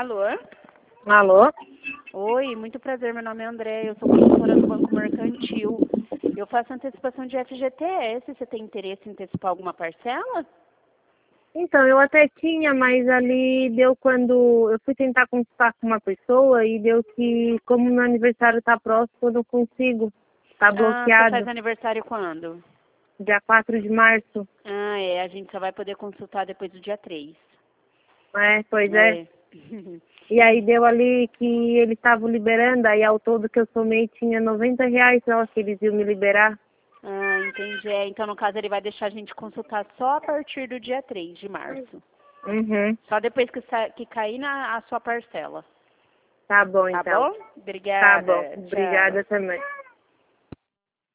Alô? Alô? Oi, muito prazer, meu nome é André, eu sou consultora do Banco Mercantil. Eu faço antecipação de FGTS, você tem interesse em antecipar alguma parcela? Então, eu até tinha, mas ali deu quando eu fui tentar consultar com uma pessoa e deu que, como meu aniversário está próximo, eu não consigo. Está Ah, você faz bloqueado. aniversário quando? Dia 4 de março. Ah, a gente só vai poder consultar depois do dia 3. É, pois é. É. E aí deu ali que eles estavam liberando, aí ao todo que eu somei tinha R$ 90 só que eles iam me liberar. Ah, entendi. Então, no caso, ele vai deixar a gente consultar só a partir do dia 3 de março. Uhum. Só depois que cair a sua parcela. Tá bom, Tá então. bom? Tá bom. Obrigada. Tchau. Obrigada também.